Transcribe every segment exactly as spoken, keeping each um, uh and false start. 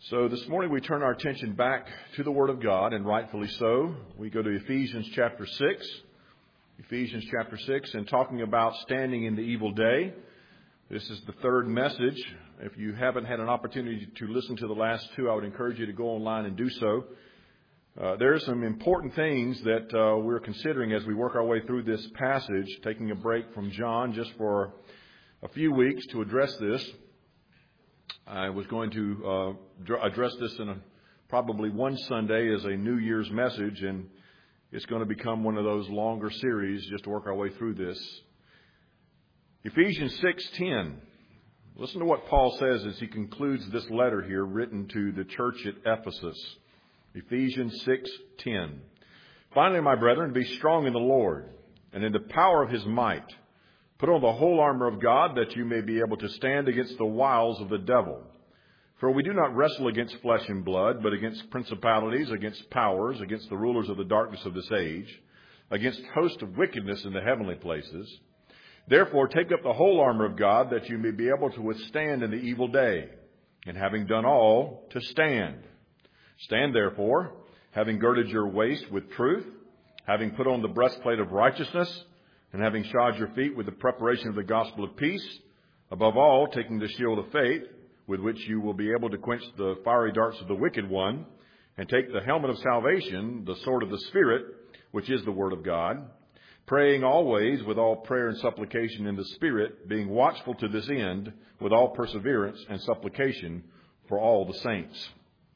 So this morning we turn our attention back to the Word of God, and rightfully so. We go to Ephesians chapter six. Ephesians chapter six, and talking about standing in the evil day. This is the third message. If you haven't had an opportunity to listen to the last two, I would encourage you to go online and do so. Uh, there are some important things that uh, we're considering as we work our way through this passage, taking a break from John just for a few weeks to address this. I was going to uh, dr- address this in a, probably one Sunday as a New Year's message, and it's going to become one of those longer series just to work our way through this. Ephesians six ten. Listen to what Paul says as he concludes this letter here written to the church at Ephesus. Ephesians six ten. Finally, my brethren, be strong in the Lord and in the power of his might. Put on the whole armor of God that you may be able to stand against the wiles of the devil. For we do not wrestle against flesh and blood, but against principalities, against powers, against the rulers of the darkness of this age, against hosts of wickedness in the heavenly places. Therefore, take up the whole armor of God that you may be able to withstand in the evil day, and having done all, to stand. Stand therefore, having girded your waist with truth, having put on the breastplate of righteousness, and having shod your feet with the preparation of the gospel of peace, above all, taking the shield of faith, with which you will be able to quench the fiery darts of the wicked one, and take the helmet of salvation, the sword of the Spirit, which is the word of God, praying always with all prayer and supplication in the Spirit, being watchful to this end, with all perseverance and supplication for all the saints.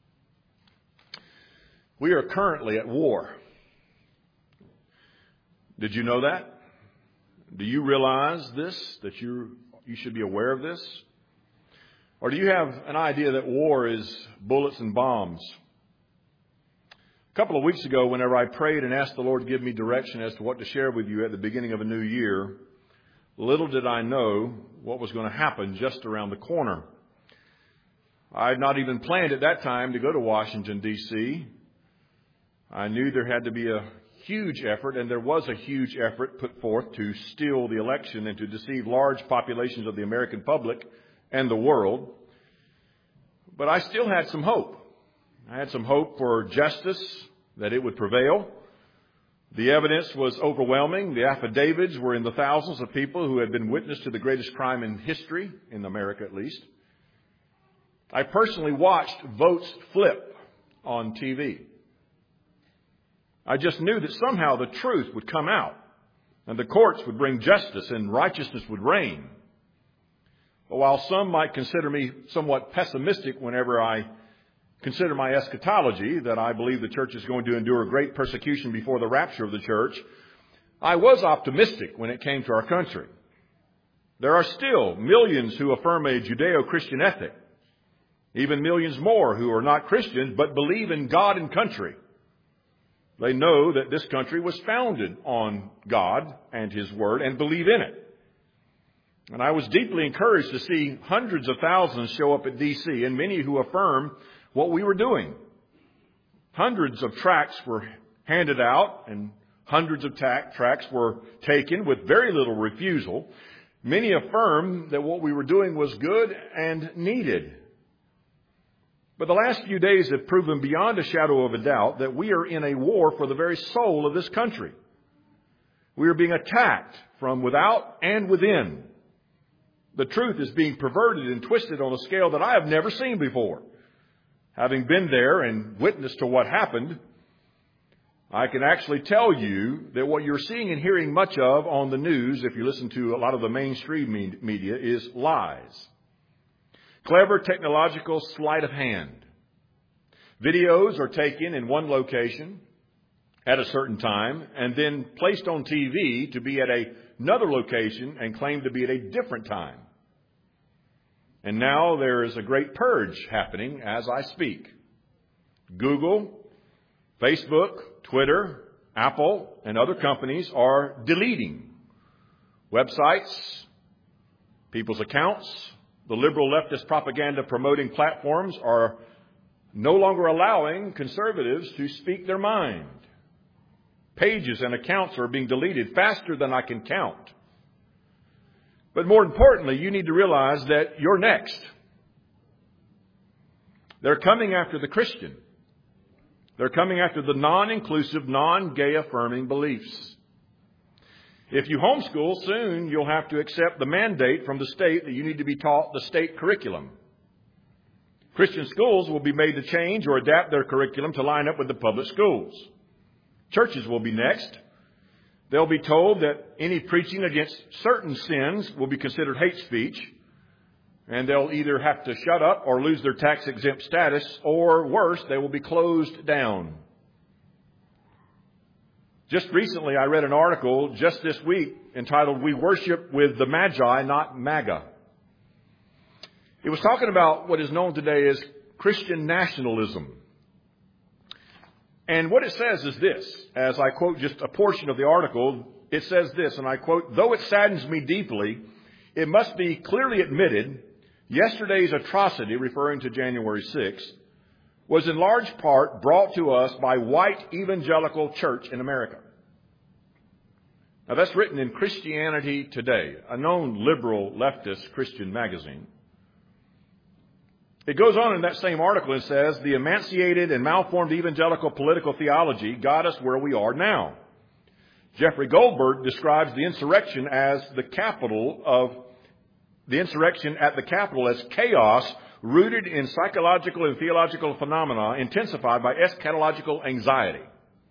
We are currently at war. Did you know that? Do you realize this, that you you should be aware of this? Or do you have an idea that war is bullets and bombs? A couple of weeks ago, whenever I prayed and asked the Lord to give me direction as to what to share with you at the beginning of a new year, little did I know what was going to happen just around the corner. I had not even planned at that time to go to Washington, D C I knew there had to be a huge effort, and there was a huge effort put forth to steal the election and to deceive large populations of the American public and the world. But I still had some hope. I had some hope for justice, that it would prevail. The evidence was overwhelming. The affidavits were in the thousands of people who had been witness to the greatest crime in history, in America at least. I personally watched votes flip on T V. I just knew that somehow the truth would come out, and the courts would bring justice, and righteousness would reign. But while some might consider me somewhat pessimistic whenever I consider my eschatology, that I believe the church is going to endure great persecution before the rapture of the church, I was optimistic when it came to our country. There are still millions who affirm a Judeo-Christian ethic, even millions more who are not Christians but believe in God and country. They know that this country was founded on God and His Word and believe in it. And I was deeply encouraged to see hundreds of thousands show up at D C and many who affirm what we were doing. Hundreds of tracts were handed out and hundreds of ta- tracts were taken with very little refusal. Many affirm that what we were doing was good and needed. But the last few days have proven beyond a shadow of a doubt that we are in a war for the very soul of this country. We are being attacked from without and within. The truth is being perverted and twisted on a scale that I have never seen before. Having been there and witnessed to what happened, I can actually tell you that what you're seeing and hearing much of on the news, if you listen to a lot of the mainstream media, is lies. Clever technological sleight of hand. Videos are taken in one location at a certain time and then placed on T V to be at a, another location and claimed to be at a different time. And now there is a great purge happening as I speak. Google, Facebook, Twitter, Apple, and other companies are deleting websites, people's accounts. The liberal leftist propaganda promoting platforms are no longer allowing conservatives to speak their mind. Pages and accounts are being deleted faster than I can count. But more importantly, you need to realize that you're next. They're coming after the Christian. They're coming after the non-inclusive, non-gay affirming beliefs. If you homeschool, soon you'll have to accept the mandate from the state that you need to be taught the state curriculum. Christian schools will be made to change or adapt their curriculum to line up with the public schools. Churches will be next. They'll be told that any preaching against certain sins will be considered hate speech, and they'll either have to shut up or lose their tax-exempt status, or worse, they will be closed down. Just recently, I read an article just this week entitled, "We Worship with the Magi, Not MAGA." It was talking about what is known today as Christian nationalism. And what it says is this, as I quote just a portion of the article, it says this, and I quote, "Though it saddens me deeply, it must be clearly admitted, yesterday's atrocity," referring to January sixth, "was in large part brought to us by white evangelical church in America." Now that's written in Christianity Today, a known liberal leftist Christian magazine. It goes on in that same article and says, "The emaciated and malformed evangelical political theology got us where we are now." Jeffrey Goldberg describes the insurrection as the capital of the insurrection at the Capitol as chaos rooted in psychological and theological phenomena intensified by eschatological anxiety.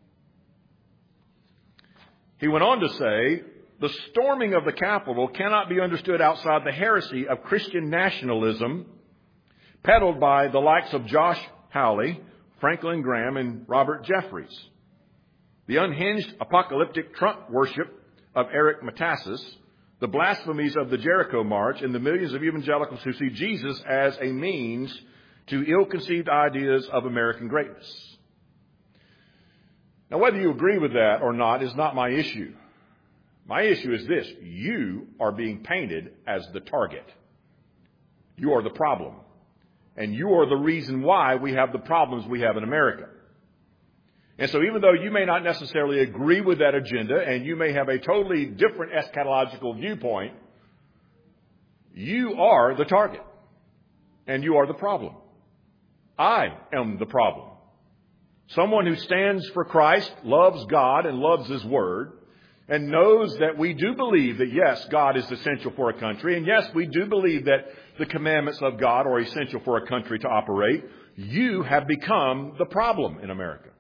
He went on to say, "The storming of the Capitol cannot be understood outside the heresy of Christian nationalism peddled by the likes of Josh Hawley, Franklin Graham, and Robert Jeffries. The unhinged apocalyptic Trump worship of Eric Metaxas, the blasphemies of the Jericho March, and the millions of evangelicals who see Jesus as a means to ill-conceived ideas of American greatness." Now, whether you agree with that or not is not my issue. My issue is this: you are being painted as the target. You are the problem. And you are the reason why we have the problems we have in America. And so even though you may not necessarily agree with that agenda, and you may have a totally different eschatological viewpoint, you are the target. And you are the problem. I am the problem. Someone who stands for Christ, loves God and loves His Word, and knows that we do believe that, yes, God is essential for a country, and yes, we do believe that the commandments of God are essential for a country to operate. You have become the problem in America.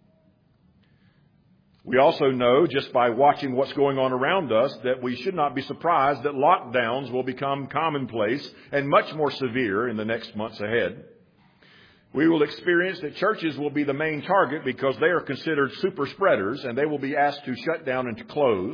We also know, just by watching what's going on around us, that we should not be surprised that lockdowns will become commonplace and much more severe in the next months ahead. We will experience that churches will be the main target because they are considered super spreaders, and they will be asked to shut down and to close.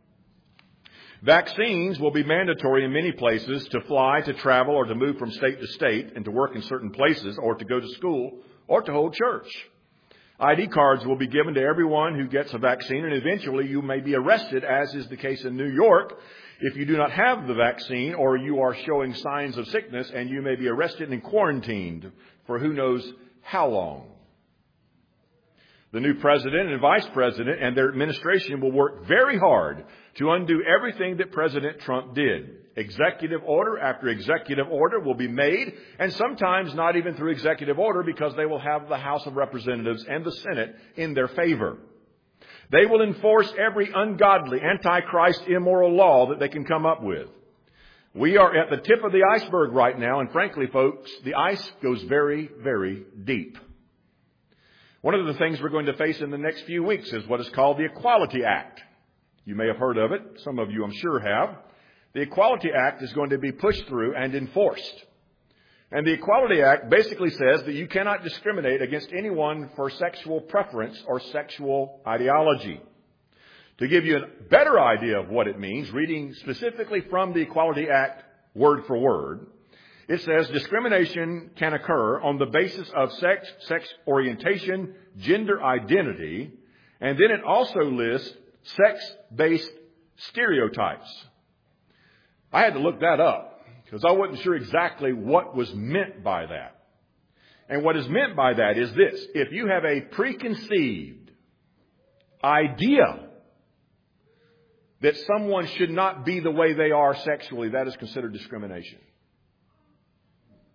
Vaccines will be mandatory in many places to fly, to travel, or to move from state to state, and to work in certain places, or to go to school, or to hold church. I D cards will be given to everyone who gets a vaccine, and eventually you may be arrested, as is the case in New York, if you do not have the vaccine or you are showing signs of sickness, and you may be arrested and quarantined for who knows how long. The new president and vice president and their administration will work very hard to undo everything that President Trump did. Executive order after executive order will be made, and sometimes not even through executive order, because they will have the House of Representatives and the Senate in their favor. They will enforce every ungodly, antichrist, immoral law that they can come up with. We are at the tip of the iceberg right now, and frankly, folks, the ice goes very, very deep. One of the things we're going to face in the next few weeks is what is called the Equality Act. You may have heard of it. Some of you, I'm sure, have. The Equality Act is going to be pushed through and enforced. And the Equality Act basically says that you cannot discriminate against anyone for sexual preference or sexual ideology. To give you a better idea of what it means, reading specifically from the Equality Act word for word, it says discrimination can occur on the basis of sex, sex orientation, gender identity, and then it also lists sex-based stereotypes. I had to look that up because I wasn't sure exactly what was meant by that. And what is meant by that is this: if you have a preconceived idea that someone should not be the way they are sexually, that is considered discrimination.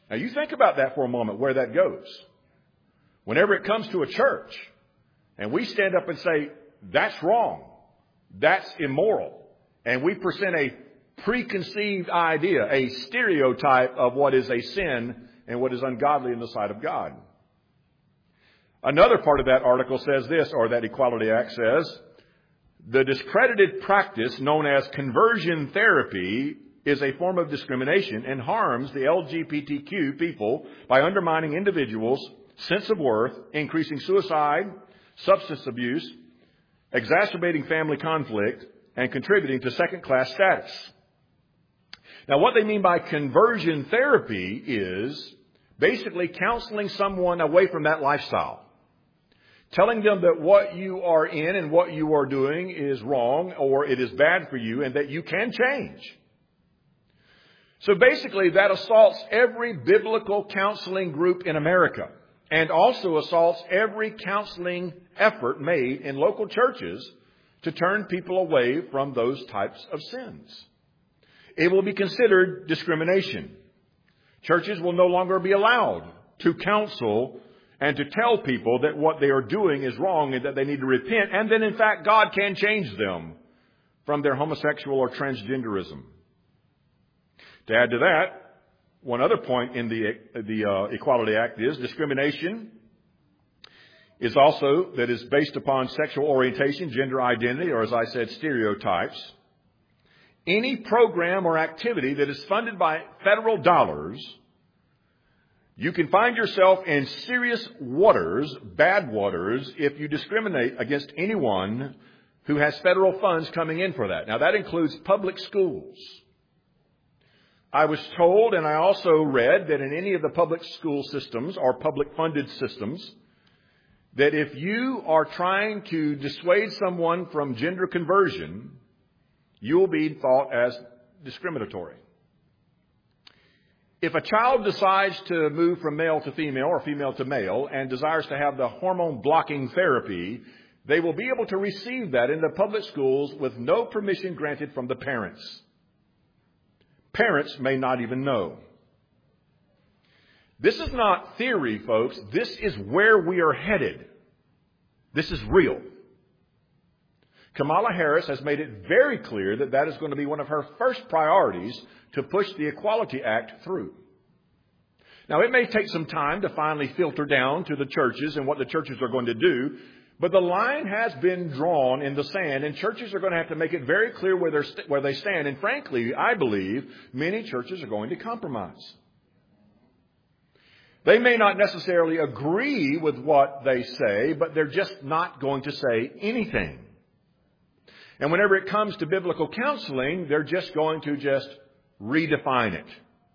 Now you think about that for a moment, where that goes. Whenever it comes to a church and we stand up and say, that's wrong, that's immoral, and we present a preconceived idea, a stereotype of what is a sin and what is ungodly in the sight of God. Another part of that article says this, or that Equality Act says, the discredited practice known as conversion therapy is a form of discrimination and harms the L G B T Q people by undermining individuals' sense of worth, increasing suicide, substance abuse, exacerbating family conflict, and contributing to second-class status. Now, what they mean by conversion therapy is basically counseling someone away from that lifestyle. Telling them that what you are in and what you are doing is wrong or it is bad for you and that you can change. So basically that assaults every biblical counseling group in America and also assaults every counseling effort made in local churches to turn people away from those types of sins. It will be considered discrimination. Churches will no longer be allowed to counsel and to tell people that what they are doing is wrong and that they need to repent. And then, in fact, God can change them from their homosexual or transgenderism. To add to that, one other point in the, the uh, Equality Act is discrimination is also that is based upon sexual orientation, gender identity, or as I said, stereotypes. Any program or activity that is funded by federal dollars, you can find yourself in serious waters, bad waters, if you discriminate against anyone who has federal funds coming in for that. Now, that includes public schools. I was told, and I also read, that in any of the public school systems or public funded systems, that if you are trying to dissuade someone from gender conversion, you will be thought as discriminatory. If a child decides to move from male to female or female to male and desires to have the hormone blocking therapy, they will be able to receive that in the public schools with no permission granted from the parents. Parents may not even know. This is not theory, folks. This is where we are headed. This is real. Kamala Harris has made it very clear that that is going to be one of her first priorities to push the Equality Act through. Now, it may take some time to finally filter down to the churches and what the churches are going to do, but the line has been drawn in the sand, and churches are going to have to make it very clear where, they're st- where they stand. And frankly, I believe many churches are going to compromise. They may not necessarily agree with what they say, but they're just not going to say anything. And whenever it comes to biblical counseling, they're just going to just redefine it.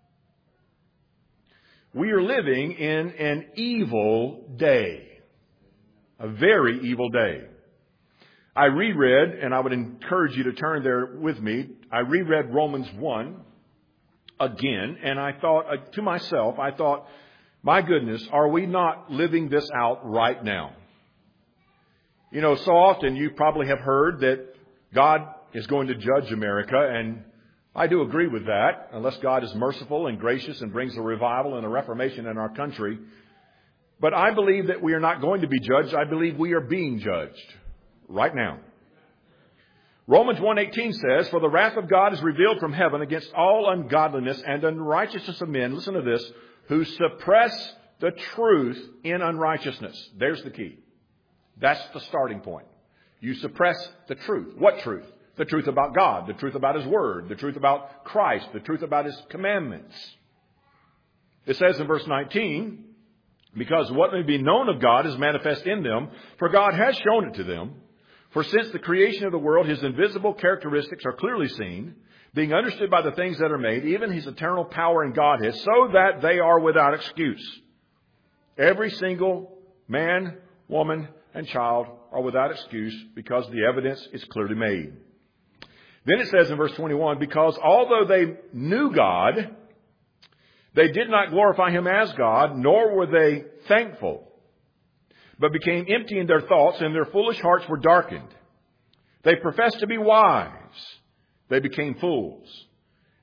We are living in an evil day. A very evil day. I reread, and I would encourage you to turn there with me. I reread Romans one again, and I thought uh, to myself, I thought, my goodness, are we not living this out right now? You know, so often you probably have heard that God is going to judge America, and I do agree with that, unless God is merciful and gracious and brings a revival and a reformation in our country. But I believe that we are not going to be judged. I believe we are being judged right now. Romans one eighteen says, "For the wrath of God is revealed from heaven against all ungodliness and unrighteousness of men," listen to this, "who suppress the truth in unrighteousness." There's the key. That's the starting point. You suppress the truth. What truth? The truth about God, the truth about His Word, the truth about Christ, the truth about His commandments. It says in verse nineteen, "Because what may be known of God is manifest in them, for God has shown it to them. For since the creation of the world, His invisible characteristics are clearly seen, being understood by the things that are made, even His eternal power and Godhead, so that they are without excuse. Every single man, woman, and child are without excuse because the evidence is clearly made." Then it says in verse twenty-one, "Because although they knew God, they did not glorify Him as God, nor were they thankful, but became empty in their thoughts, and their foolish hearts were darkened. They professed to be wise. They became fools,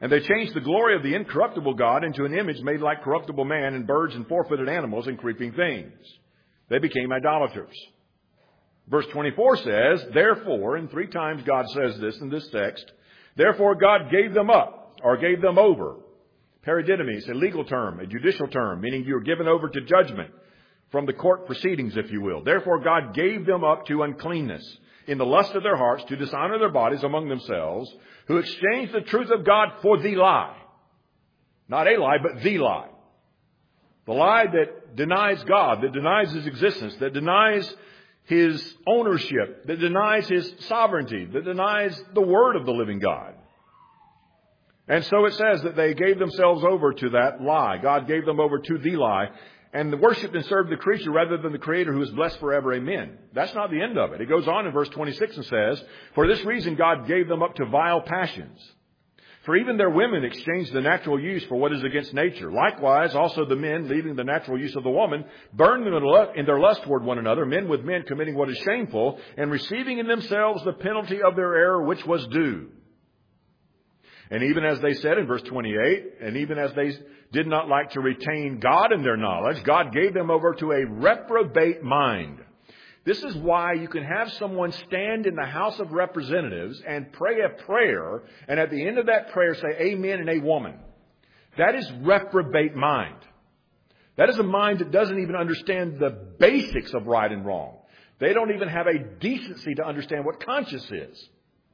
And they changed the glory of the incorruptible God into an image made like corruptible man and birds and four-footed animals and creeping things. They became idolaters. Verse twenty-four says, therefore, and three times God says this in this text, therefore God gave them up, or gave them over. Paradidomi, a legal term, a judicial term, meaning you are given over to judgment from the court proceedings, if you will. Therefore God gave them up to uncleanness in the lust of their hearts, to dishonor their bodies among themselves, who exchanged the truth of God for the lie. Not a lie, but the lie. The lie that denies God, that denies His existence, that denies His ownership, that denies His sovereignty, that denies the word of the living God. And so it says that they gave themselves over to that lie. God gave them over to the lie. And worshipped and served the creature rather than the Creator, who is blessed forever. Amen. That's not the end of it. It goes on in verse twenty-six and says, for this reason God gave them up to vile passions. For even their women exchanged the natural use for what is against nature. Likewise, also the men, leaving the natural use of the woman, burned them in their lust toward one another, men with men committing what is shameful, and receiving in themselves the penalty of their error which was due. And even as they said in verse twenty-eight, and even as they did not like to retain God in their knowledge, God gave them over to a reprobate mind. This is why you can have someone stand in the House of Representatives and pray a prayer, and at the end of that prayer say amen and a woman. That is reprobate mind. That is a mind that doesn't even understand the basics of right and wrong. They don't even have a decency to understand what conscience is.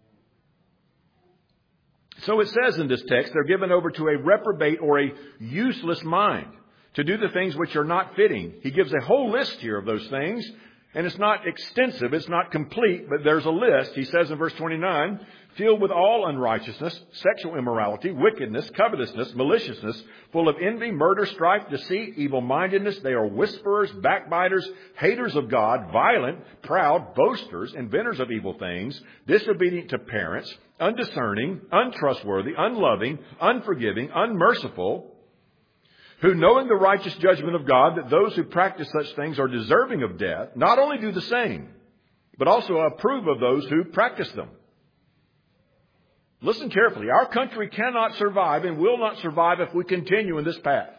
So it says in this text, they're given over to a reprobate or a useless mind to do the things which are not fitting. He gives a whole list here of those things, and it's not extensive, it's not complete, but there's a list. He says in verse twenty-nine, filled with all unrighteousness, sexual immorality, wickedness, covetousness, maliciousness, full of envy, murder, strife, deceit, evil-mindedness. They are whisperers, backbiters, haters of God, violent, proud, boasters, inventors of evil things, disobedient to parents, undiscerning, untrustworthy, unloving, unforgiving, unmerciful, who, knowing the righteous judgment of God, that those who practice such things are deserving of death, not only do the same, but also approve of those who practice them. Listen carefully. Our country cannot survive and will not survive if we continue in this path.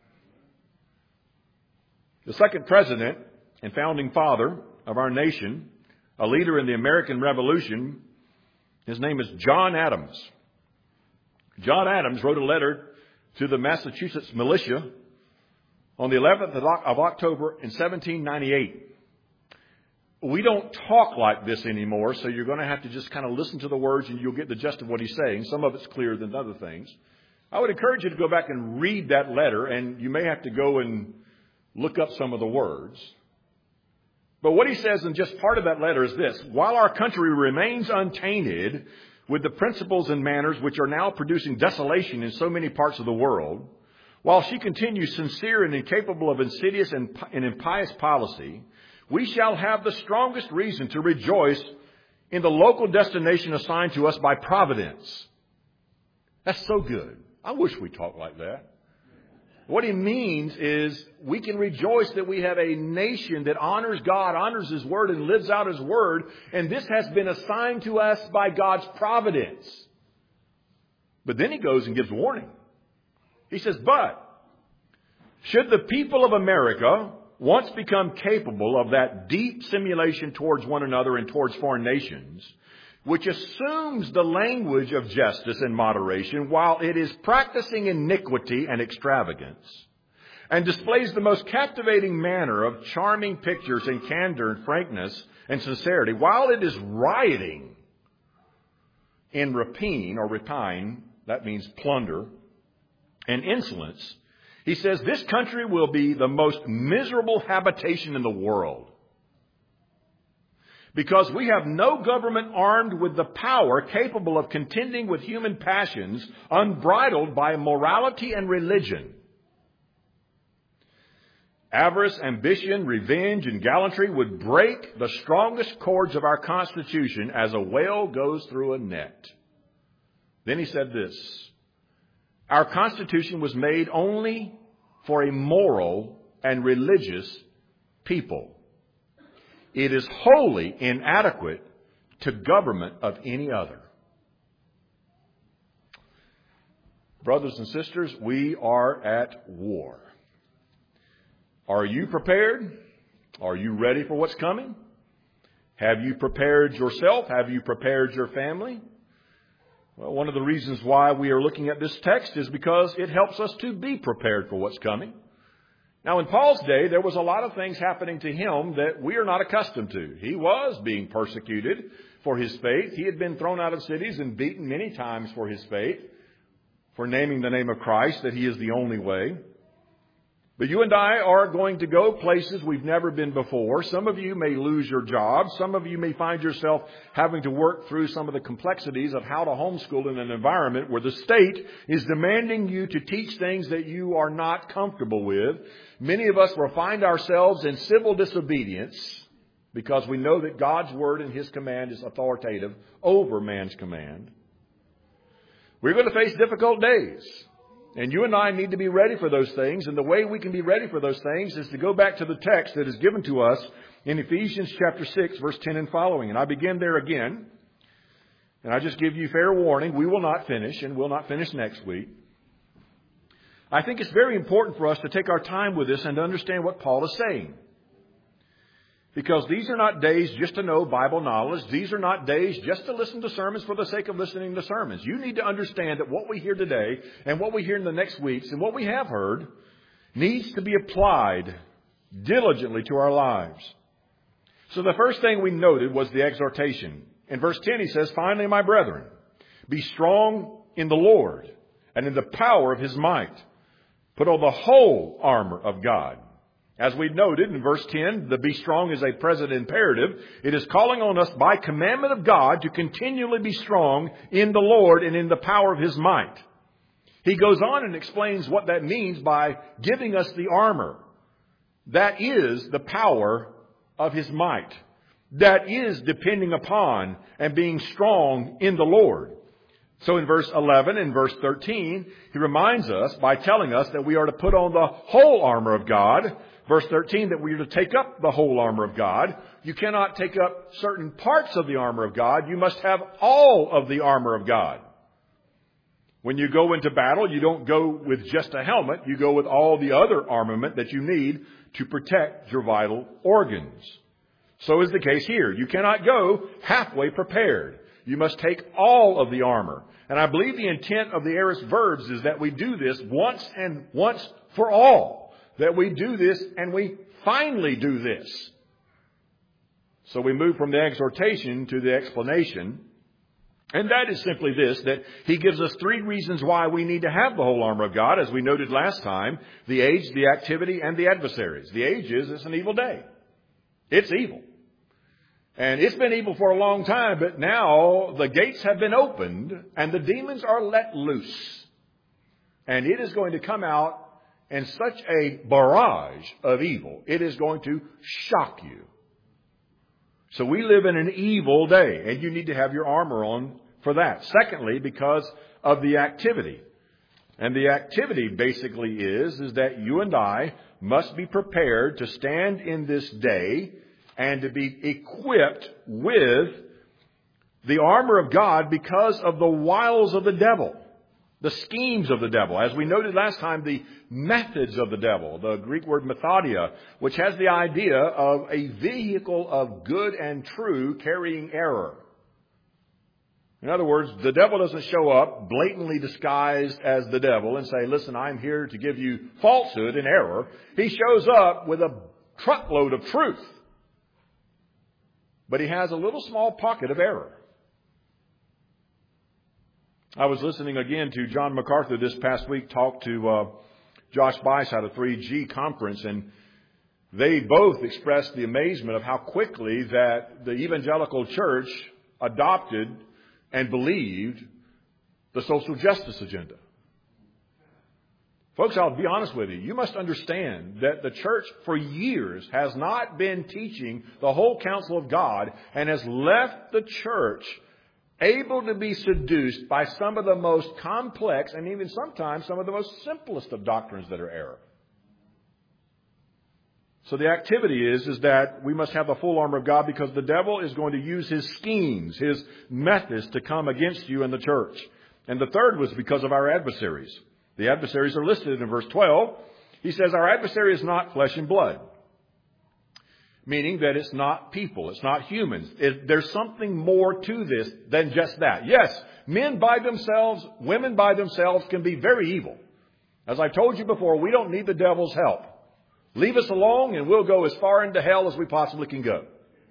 The second president and founding father of our nation, a leader in the American Revolution, his name is John Adams. John Adams wrote a letter to the Massachusetts militia on the eleventh of October in seventeen ninety-eight. We don't talk like this anymore, so you're going to have to just kind of listen to the words and you'll get the gist of what he's saying. Some of it's clearer than other things. I would encourage you to go back and read that letter, and you may have to go and look up some of the words. But what he says in just part of that letter is this: while our country remains untainted with the principles and manners which are now producing desolation in so many parts of the world, while she continues sincere and incapable of insidious and impious policy, we shall have the strongest reason to rejoice in the local destination assigned to us by providence. That's so good. I wish we talked like that. What he means is we can rejoice that we have a nation that honors God, honors His Word, and lives out His Word. And this has been assigned to us by God's providence. But then he goes and gives warning. He says, but should the people of America once become capable of that deep simulation towards one another and towards foreign nations, which assumes the language of justice and moderation while it is practicing iniquity and extravagance, and displays the most captivating manner of charming pictures and candor and frankness and sincerity, while it is rioting in rapine or rapine, that means plunder, and insolence, he says this country will be the most miserable habitation in the world. Because we have no government armed with the power capable of contending with human passions unbridled by morality and religion. Avarice, ambition, revenge, and gallantry would break the strongest cords of our Constitution as a whale goes through a net. Then he said this: our Constitution was made only for a moral and religious people. It is wholly inadequate to government of any other. Brothers and sisters, we are at war. Are you prepared? Are you ready for what's coming? Have you prepared yourself? Have you prepared your family? Well, one of the reasons why we are looking at this text is because it helps us to be prepared for what's coming. Now, in Paul's day, there was a lot of things happening to him that we are not accustomed to. He was being persecuted for his faith. He had been thrown out of cities and beaten many times for his faith, for naming the name of Christ, that He is the only way. But you and I are going to go places we've never been before. Some of you may lose your jobs. Some of you may find yourself having to work through some of the complexities of how to homeschool in an environment where the state is demanding you to teach things that you are not comfortable with. Many of us will find ourselves in civil disobedience because we know that God's word and His command is authoritative over man's command. We're going to face difficult days. And you and I need to be ready for those things. And the way we can be ready for those things is to go back to the text that is given to us in Ephesians chapter six, verse ten and following. And I begin there again. And I just give you fair warning, we will not finish, and we'll not finish next week. I think it's very important for us to take our time with this and to understand what Paul is saying. Because these are not days just to know Bible knowledge. These are not days just to listen to sermons for the sake of listening to sermons. You need to understand that what we hear today and what we hear in the next weeks and what we have heard needs to be applied diligently to our lives. So the first thing we noted was the exhortation. In verse ten he says, "Finally, my brethren, be strong in the Lord and in the power of His might. Put on the whole armor of God." As we noted in verse ten, the be strong is a present imperative. It is calling on us by commandment of God to continually be strong in the Lord and in the power of His might. He goes on and explains what that means by giving us the armor. That is the power of His might. That is depending upon and being strong in the Lord. So in verse eleven and verse thirteen, he reminds us by telling us that we are to put on the whole armor of God. Verse thirteen, that we are to take up the whole armor of God. You cannot take up certain parts of the armor of God. You must have all of the armor of God. When you go into battle, you don't go with just a helmet. You go with all the other armament that you need to protect your vital organs. So is the case here. You cannot go halfway prepared. You must take all of the armor. And I believe the intent of the aorist verbs is that we do this once and once for all. That we do this and we finally do this. So we move from the exhortation to the explanation. And that is simply this, that he gives us three reasons why we need to have the whole armor of God. As we noted last time, the age, the activity, and the adversaries. The age is it's an evil day. It's evil. And it's been evil for a long time, but now the gates have been opened and the demons are let loose. And it is going to come out in such a barrage of evil. It is going to shock you. So we live in an evil day, and you need to have your armor on for that. Secondly, because of the activity. And the activity basically is, is that you and I must be prepared to stand in this day and to be equipped with the armor of God because of the wiles of the devil, the schemes of the devil. As we noted last time, the methods of the devil, the Greek word methodia, which has the idea of a vehicle of good and true carrying error. In other words, the devil doesn't show up blatantly disguised as the devil and say, listen, I'm here to give you falsehood and error. He shows up with a truckload of truth. But he has a little small pocket of error. I was listening again to John MacArthur this past week talk to uh, Josh Bice at a three G conference, and they both expressed the amazement of how quickly that the evangelical church adopted and believed the social justice agenda. Folks, I'll be honest with you. You must understand that the church for years has not been teaching the whole counsel of God and has left the church able to be seduced by some of the most complex and even sometimes some of the most simplest of doctrines that are error. So the activity is, is that we must have the full armor of God because the devil is going to use his schemes, his methods to come against you in the church. And the third was because of our adversaries. The adversaries are listed in verse twelve. He says our adversary is not flesh and blood. Meaning that it's not people. It's not humans. It, there's something more to this than just that. Yes, men by themselves, women by themselves can be very evil. As I told you before, we don't need the devil's help. Leave us alone and we'll go as far into hell as we possibly can go.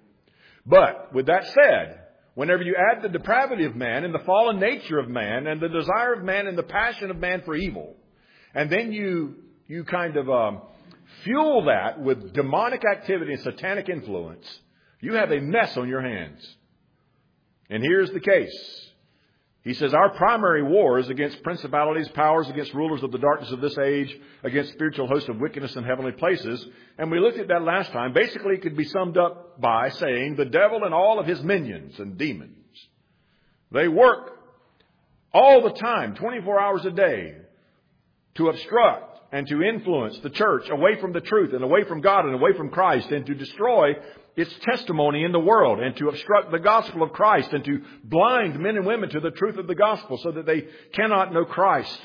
But with that said, whenever you add the depravity of man and the fallen nature of man and the desire of man and the passion of man for evil, and then you you kind of um, fuel that with demonic activity and satanic influence, you have a mess on your hands. And here's the case. He says our primary war is against principalities, powers, against rulers of the darkness of this age, against spiritual hosts of wickedness in heavenly places. And we looked at that last time. Basically, it could be summed up by saying the devil and all of his minions and demons. They work all the time, twenty-four hours a day, to obstruct and to influence the church away from the truth and away from God and away from Christ, and to destroy its testimony in the world, and to obstruct the gospel of Christ, and to blind men and women to the truth of the gospel so that they cannot know Christ.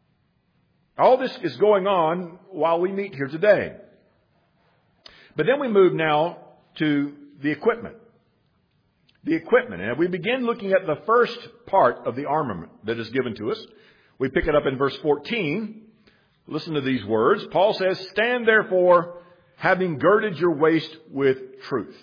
All this is going on while we meet here today. But then we move now to the equipment. The equipment. And if we begin looking at the first part of the armament that is given to us, we pick it up in verse fourteen. Listen to these words. Paul says, "Stand therefore, having girded your waist with truth."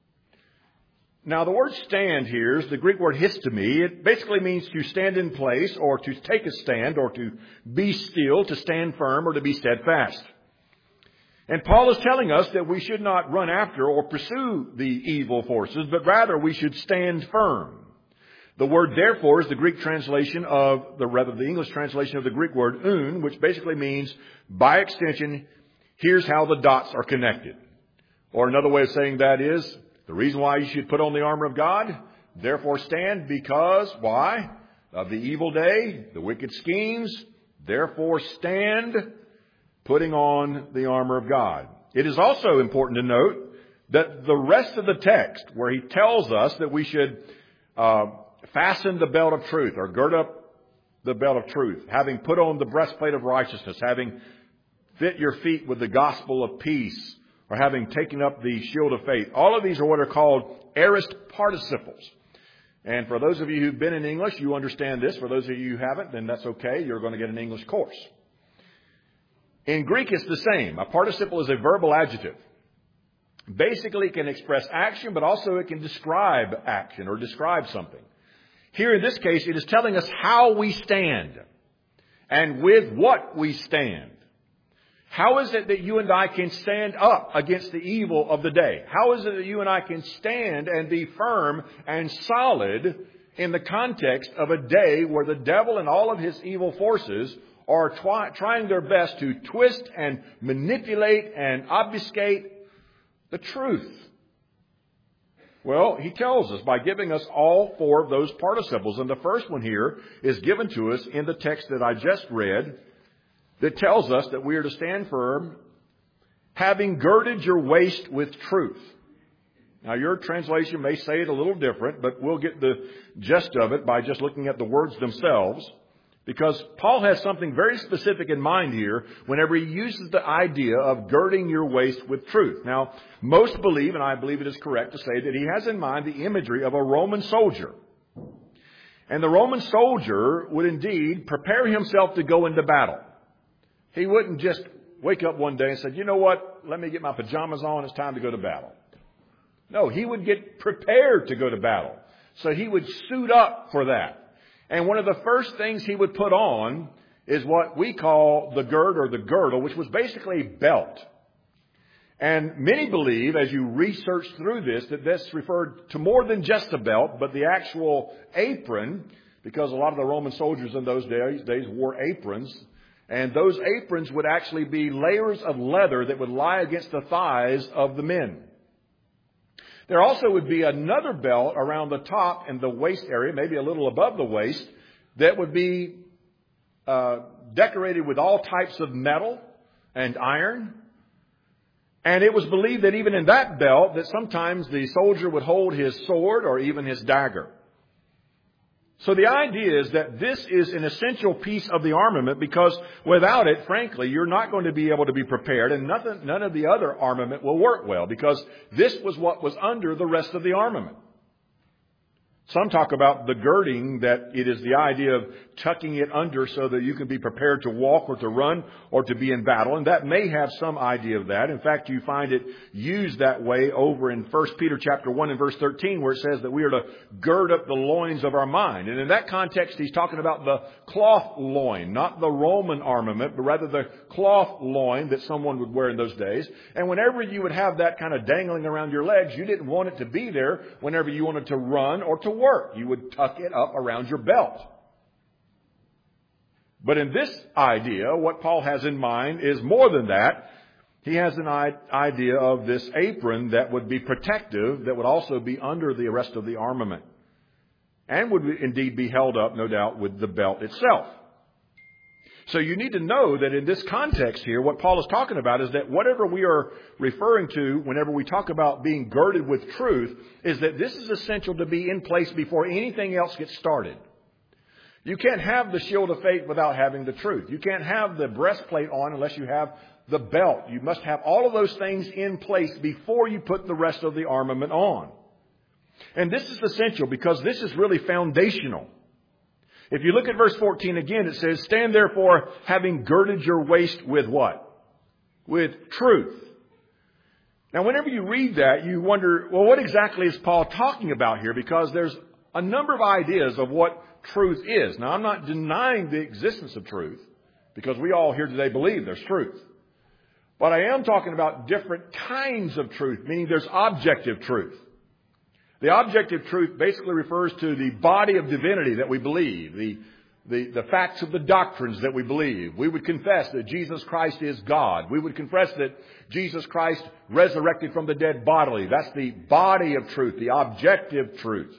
Now, the word stand here is the Greek word histemi. It basically means to stand in place, or to take a stand, or to be still, to stand firm, or to be steadfast. And Paul is telling us that we should not run after or pursue the evil forces, but rather we should stand firm. The word therefore is the Greek translation of, the rather the English translation of the Greek word un, which basically means, by extension, here's how the dots are connected. Or another way of saying that is, the reason why you should put on the armor of God, therefore stand because, why? Of the evil day, the wicked schemes, therefore stand, putting on the armor of God. It is also important to note that the rest of the text, where he tells us that we should uh, fasten the belt of truth, or gird up the belt of truth, having put on the breastplate of righteousness, having fit your feet with the gospel of peace, or having taken up the shield of faith. All of these are what are called aorist participles. And for those of you who've been in English, you understand this. For those of you who haven't, then that's okay. You're going to get an English course. In Greek, it's the same. A participle is a verbal adjective. Basically, it can express action, but also it can describe action or describe something. Here in this case, it is telling us how we stand and with what we stand. How is it that you and I can stand up against the evil of the day? How is it that you and I can stand and be firm and solid in the context of a day where the devil and all of his evil forces are twi- trying their best to twist and manipulate and obfuscate the truth? Well, he tells us by giving us all four of those participles. And the first one here is given to us in the text that I just read, that tells us that we are to stand firm, having girded your waist with truth. Now, your translation may say it a little different, but we'll get the gist of it by just looking at the words themselves. Because Paul has something very specific in mind here whenever he uses the idea of girding your waist with truth. Now, most believe, and I believe it is correct to say, that he has in mind the imagery of a Roman soldier. And the Roman soldier would indeed prepare himself to go into battle. He wouldn't just wake up one day and say, you know what, let me get my pajamas on, it's time to go to battle. No, he would get prepared to go to battle. So he would suit up for that. And one of the first things he would put on is what we call the gird or the girdle, which was basically a belt. And many believe, as you research through this, that this referred to more than just a belt, but the actual apron, because a lot of the Roman soldiers in those days, days wore aprons. And those aprons would actually be layers of leather that would lie against the thighs of the men. There also would be another belt around the top and the waist area, maybe a little above the waist, that would be uh, decorated with all types of metal and iron. And it was believed that even in that belt, that sometimes the soldier would hold his sword or even his dagger. So the idea is that this is an essential piece of the armament, because without it, frankly, you're not going to be able to be prepared, and nothing, none of the other armament will work well, because this was what was under the rest of the armament. Some talk about the girding, that it is the idea of tucking it under so that you can be prepared to walk or to run or to be in battle. And that may have some idea of that. In fact, you find it used that way over in First Peter chapter one and verse thirteen, where it says that we are to gird up the loins of our mind. And in that context, he's talking about the cloth loin, not the Roman armament, but rather the cloth loin that someone would wear in those days. And whenever you would have that kind of dangling around your legs, you didn't want it to be there whenever you wanted to run or to work. You would tuck it up around your belt. But in this idea, what Paul has in mind is more than that. He has an idea of this apron that would be protective, that would also be under the rest of the armament, and would indeed be held up, no doubt, with the belt itself. So you need to know that in this context here, what Paul is talking about is that whatever we are referring to whenever we talk about being girded with truth is that this is essential to be in place before anything else gets started. You can't have the shield of faith without having the truth. You can't have the breastplate on unless you have the belt. You must have all of those things in place before you put the rest of the armament on. And this is essential because this is really foundational. If you look at verse fourteen again, it says, "Stand therefore, having girded your waist with" what? With truth. Now, whenever you read that, you wonder, well, what exactly is Paul talking about here? Because there's a number of ideas of what truth is. Now, I'm not denying the existence of truth, because we all here today believe there's truth. But I am talking about different kinds of truth, meaning there's objective truth. The objective truth basically refers to the body of divinity that we believe, the, the, the facts of the doctrines that we believe. We would confess that Jesus Christ is God. We would confess that Jesus Christ resurrected from the dead bodily. That's the body of truth, the objective truth.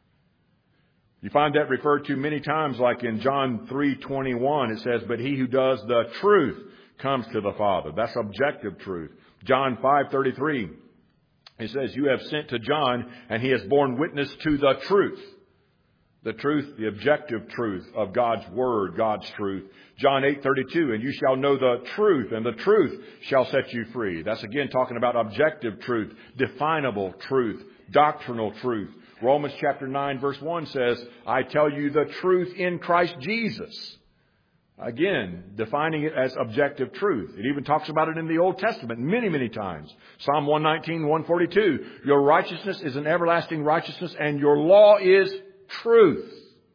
You find that referred to many times, like in John three twenty-one, it says, "But he who does the truth comes to the Father." That's objective truth. John five thirty-three. It says, "You have sent to John, and he has borne witness to the truth." The truth, the objective truth of God's Word, God's truth. John eight thirty-two, "And you shall know the truth, and the truth shall set you free." That's again talking about objective truth, definable truth, doctrinal truth. Romans chapter nine verse one says, "I tell you the truth in Christ Jesus." Again, defining it as objective truth. It even talks about it in the Old Testament many, many times. Psalm one nineteen, one forty-two. "Your righteousness is an everlasting righteousness, and your law is truth."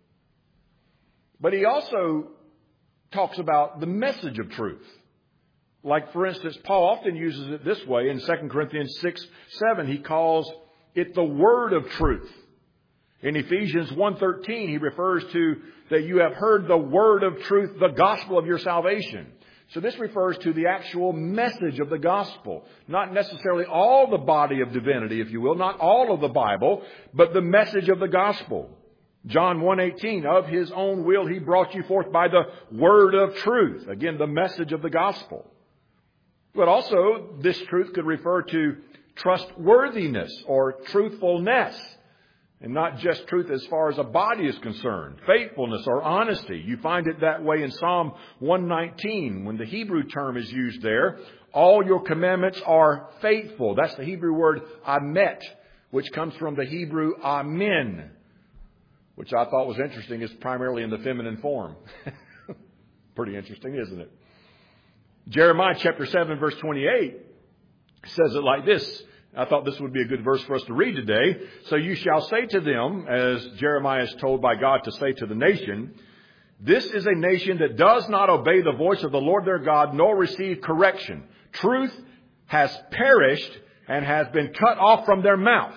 But he also talks about the message of truth. Like, for instance, Paul often uses it this way in Second Corinthians six, seven. He calls it the word of truth. In Ephesians one thirteen, he refers to that you have heard the word of truth, the gospel of your salvation. So this refers to the actual message of the gospel. Not necessarily all the body of divinity, if you will, not all of the Bible, but the message of the gospel. John one eighteen, "Of his own will he brought you forth by the word of truth." Again, the message of the gospel. But also, this truth could refer to trustworthiness or truthfulness. And not just truth as far as a body is concerned. Faithfulness or honesty. You find it that way in Psalm one nineteen when the Hebrew term is used there. "All your commandments are faithful." That's the Hebrew word amet, which comes from the Hebrew amen, which I thought was interesting, is primarily in the feminine form. Pretty interesting, isn't it? Jeremiah chapter seven verse twenty-eight says it like this. I thought this would be a good verse for us to read today. "So you shall say to them," as Jeremiah is told by God to say to the nation, "This is a nation that does not obey the voice of the Lord their God, nor receive correction. Truth has perished and has been cut off from their mouth."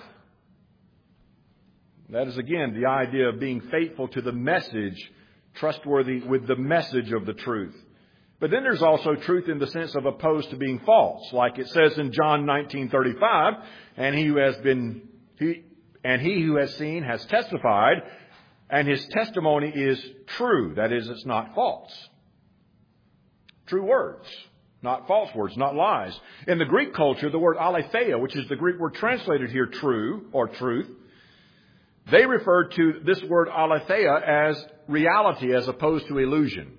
That is again the idea of being faithful to the message, trustworthy with the message of the truth. But then there's also truth in the sense of opposed to being false. Like it says in John nineteen thirty-five, "And he who has been, he, and he who has seen has testified, and his testimony is true." That is, it's not false. True words, not false words, not lies. In the Greek culture, the word aletheia, which is the Greek word translated here true or truth, they refer to this word aletheia as reality as opposed to illusion.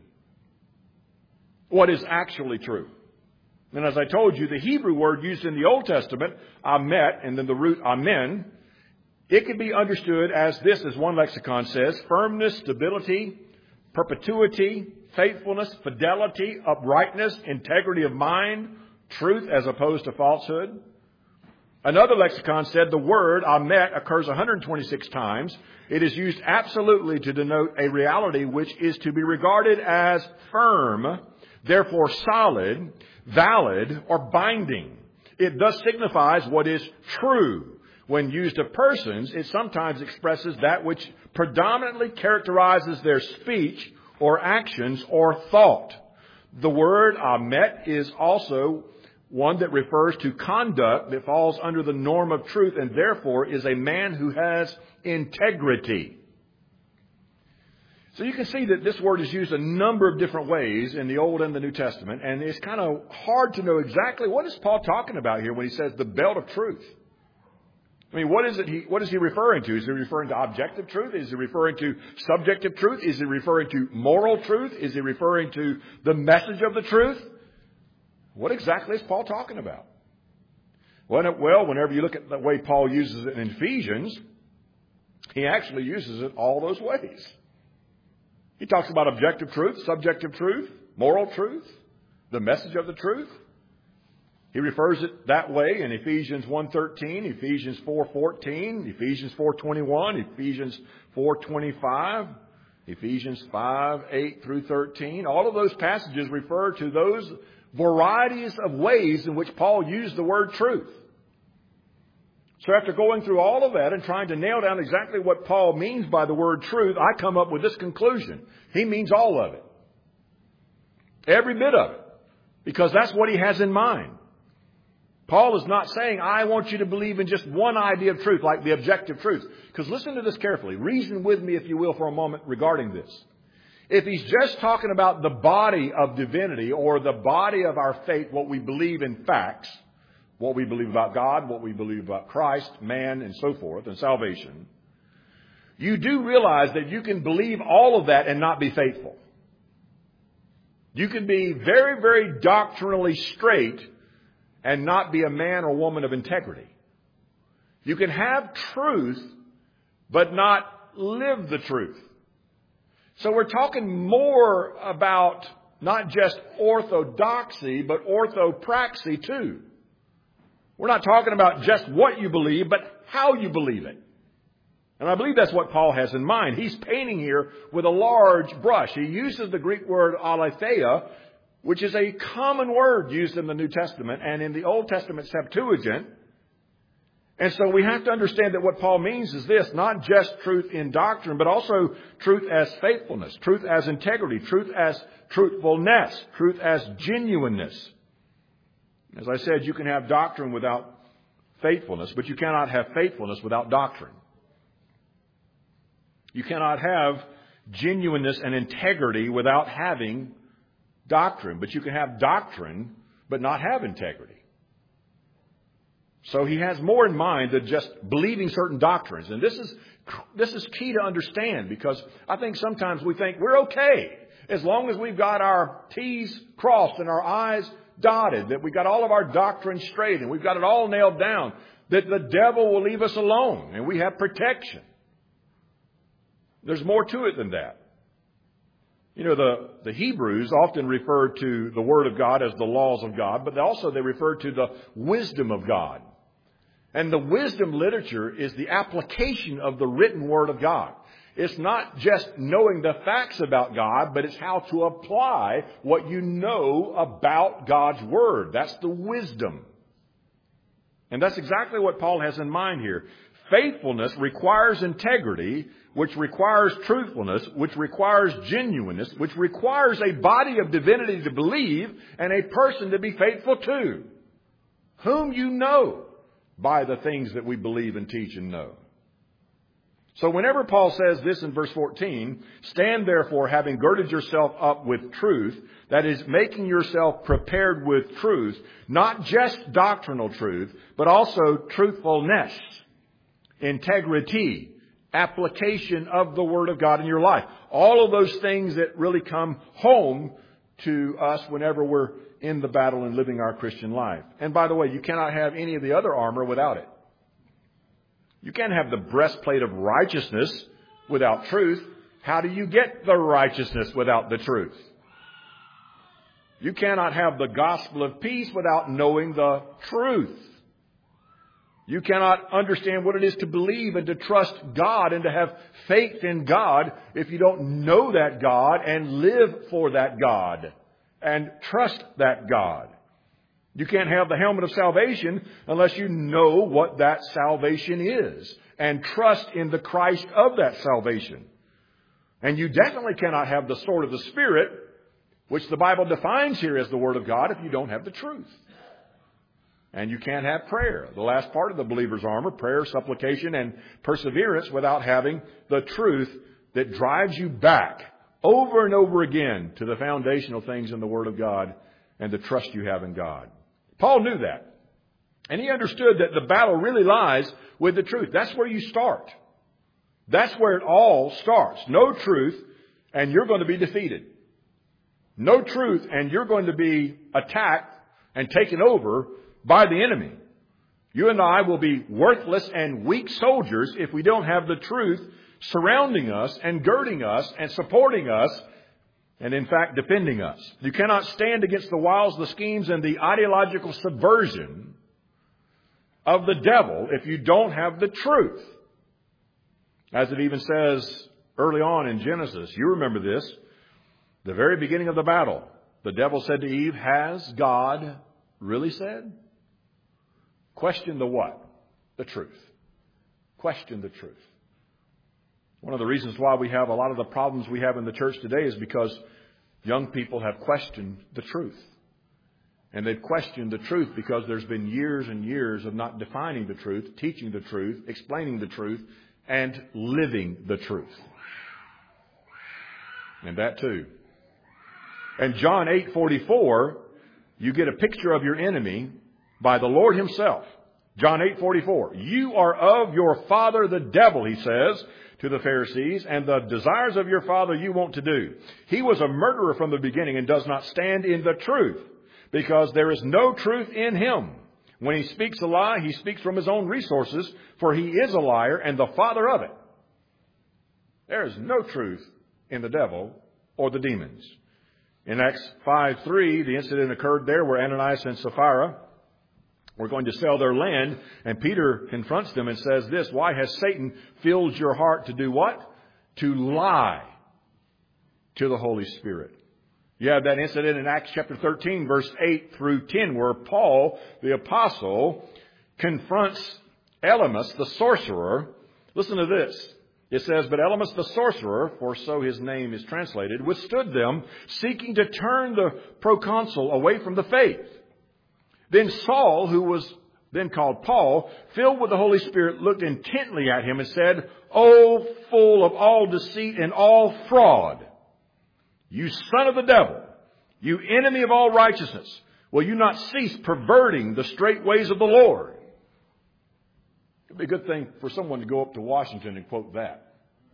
What is actually true. And as I told you, the Hebrew word used in the Old Testament, amet, and then the root amen, it can be understood as this, as one lexicon says, firmness, stability, perpetuity, faithfulness, fidelity, uprightness, integrity of mind, truth as opposed to falsehood. Another lexicon said the word amet occurs one hundred twenty-six times. It is used absolutely to denote a reality which is to be regarded as firm, therefore solid, valid, or binding. It thus signifies what is true. When used of persons, it sometimes expresses that which predominantly characterizes their speech or actions or thought. The word amet is also one that refers to conduct that falls under the norm of truth and therefore is a man who has integrity. So you can see that this word is used a number of different ways in the Old and the New Testament, and it's kind of hard to know exactly what is Paul talking about here when he says the belt of truth. I mean, what is it? He, what is he referring to? Is he referring to objective truth? Is he referring to subjective truth? Is he referring to moral truth? Is he referring to the message of the truth? What exactly is Paul talking about? Well, whenever you look at the way Paul uses it in Ephesians, he actually uses it all those ways. He talks about objective truth, subjective truth, moral truth, the message of the truth. He refers it that way in Ephesians one thirteen, Ephesians four fourteen, Ephesians four twenty-one, Ephesians four twenty-five, Ephesians five eight through thirteen. All of those passages refer to those varieties of ways in which Paul used the word truth. So after going through all of that and trying to nail down exactly what Paul means by the word truth, I come up with this conclusion. He means all of it. Every bit of it. Because that's what he has in mind. Paul is not saying, I want you to believe in just one idea of truth, like the objective truth. Because listen to this carefully. Reason with me, if you will, for a moment regarding this. If he's just talking about the body of divinity or the body of our faith, what we believe in facts, what we believe about God, what we believe about Christ, man, and so forth, and salvation, you do realize that you can believe all of that and not be faithful. You can be very, very doctrinally straight and not be a man or woman of integrity. You can have truth, but not live the truth. So we're talking more about not just orthodoxy, but orthopraxy too. We're not talking about just what you believe, but how you believe it. And I believe that's what Paul has in mind. He's painting here with a large brush. He uses the Greek word aletheia, which is a common word used in the New Testament and in the Old Testament Septuagint. And so we have to understand that what Paul means is this, not just truth in doctrine, but also truth as faithfulness, truth as integrity, truth as truthfulness, truth as genuineness. As I said, you can have doctrine without faithfulness, but you cannot have faithfulness without doctrine. You cannot have genuineness and integrity without having doctrine, but you can have doctrine but not have integrity. So he has more in mind than just believing certain doctrines. And this is this is key to understand, because I think sometimes we think we're okay as long as we've got our T's crossed and our I's dotted, that we've got all of our doctrine straight and we've got it all nailed down, that the devil will leave us alone and we have protection. There's more to it than that. You know, the, the Hebrews often refer to the Word of God as the laws of God, but also they refer to the wisdom of God. And the wisdom literature is the application of the written Word of God. It's not just knowing the facts about God, but it's how to apply what you know about God's Word. That's the wisdom. And that's exactly what Paul has in mind here. Faithfulness requires integrity, which requires truthfulness, which requires genuineness, which requires a body of divinity to believe and a person to be faithful to, whom you know by the things that we believe and teach and know. So whenever Paul says this in verse fourteen, stand therefore having girded yourself up with truth, that is, making yourself prepared with truth, not just doctrinal truth, but also truthfulness, integrity, application of the Word of God in your life. All of those things that really come home to us whenever we're in the battle and living our Christian life. And by the way, you cannot have any of the other armor without it. You can't have the breastplate of righteousness without truth. How do you get the righteousness without the truth? You cannot have the gospel of peace without knowing the truth. You cannot understand what it is to believe and to trust God and to have faith in God if you don't know that God and live for that God and trust that God. You can't have the helmet of salvation unless you know what that salvation is and trust in the Christ of that salvation. And you definitely cannot have the sword of the Spirit, which the Bible defines here as the Word of God, if you don't have the truth. And you can't have prayer, the last part of the believer's armor, prayer, supplication, and perseverance, without having the truth that drives you back over and over again to the foundational things in the Word of God and the trust you have in God. Paul knew that. And he understood that the battle really lies with the truth. That's where you start. That's where it all starts. No truth, and you're going to be defeated. No truth, and you're going to be attacked and taken over by the enemy. You and I will be worthless and weak soldiers if we don't have the truth surrounding us and girding us and supporting us and, in fact, defending us. You cannot stand against the wiles, the schemes, and the ideological subversion of the devil if you don't have the truth. As it even says early on in Genesis, you remember this, the very beginning of the battle, the devil said to Eve, "Has God really said?" Question the what? The truth. Question the truth. One of the reasons why we have a lot of the problems we have in the church today is because young people have questioned the truth. And they've questioned the truth because there's been years and years of not defining the truth, teaching the truth, explaining the truth, and living the truth. And that too. And John eight forty-four, you get a picture of your enemy by the Lord Himself. John eight forty-four. You are of your father the devil, He says to the Pharisees, and the desires of your father you want to do. He was a murderer from the beginning and does not stand in the truth, because there is no truth in him. When he speaks a lie, he speaks from his own resources, for he is a liar and the father of it. There is no truth in the devil or the demons. In Acts five three, the incident occurred there where Ananias and Sapphira were going to sell their land, and Peter confronts them and says this, "Why has Satan filled your heart to do what? To lie to the Holy Spirit." You have that incident in Acts chapter thirteen, verse eight through ten, where Paul, the apostle, confronts Elymas, the sorcerer. Listen to this. It says, "But Elymas the sorcerer," for so his name is translated, "withstood them, seeking to turn the proconsul away from the faith. Then Saul, who was then called Paul, filled with the Holy Spirit, looked intently at him and said, 'O full of all deceit and all fraud, you son of the devil, you enemy of all righteousness, will you not cease perverting the straight ways of the Lord?'" It'd be a good thing for someone to go up to Washington and quote that.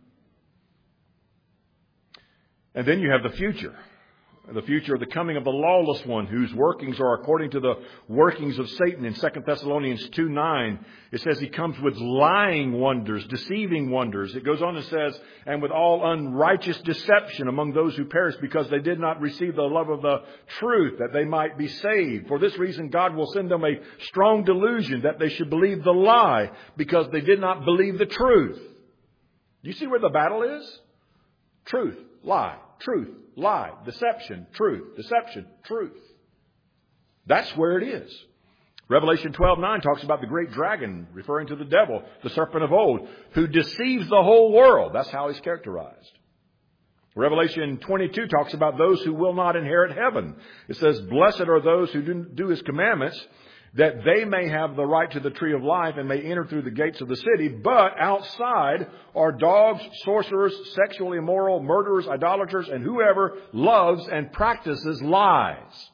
And then you have the future. The future of the coming of the lawless one, whose workings are according to the workings of Satan. In Second Thessalonians two nine, it says he comes with lying wonders, deceiving wonders. It goes on and says, "And with all unrighteous deception among those who perish, because they did not receive the love of the truth, that they might be saved. For this reason God will send them a strong delusion, that they should believe the lie, because they did not believe the truth." You see where the battle is? Truth, lie, truth, lie, deception, truth, deception, truth. That's where it is. Revelation twelve nine talks about the great dragon, referring to the devil, the serpent of old, who deceives the whole world. That's how he's characterized. Revelation twenty-two talks about those who will not inherit heaven. It says, "Blessed are those who do his commandments, that they may have the right to the tree of life and may enter through the gates of the city. But outside are dogs, sorcerers, sexually immoral, murderers, idolaters, and whoever loves and practices lies."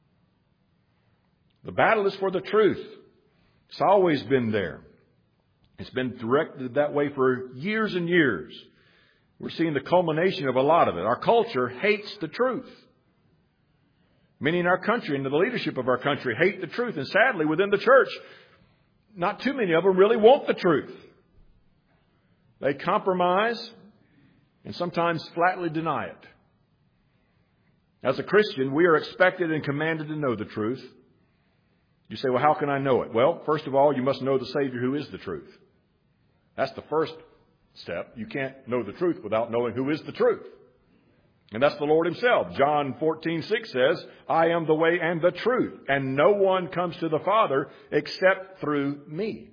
The battle is for the truth. It's always been there. It's been directed that way for years and years. We're seeing the culmination of a lot of it. Our culture hates the truth. Many in our country and the leadership of our country hate the truth. And sadly, within the church, not too many of them really want the truth. They compromise and sometimes flatly deny it. As a Christian, we are expected and commanded to know the truth. You say, well, how can I know it? Well, first of all, you must know the Savior who is the truth. That's the first step. You can't know the truth without knowing who is the truth. And that's the Lord Himself. John fourteen six says, I am the way and the truth, and no one comes to the Father except through me.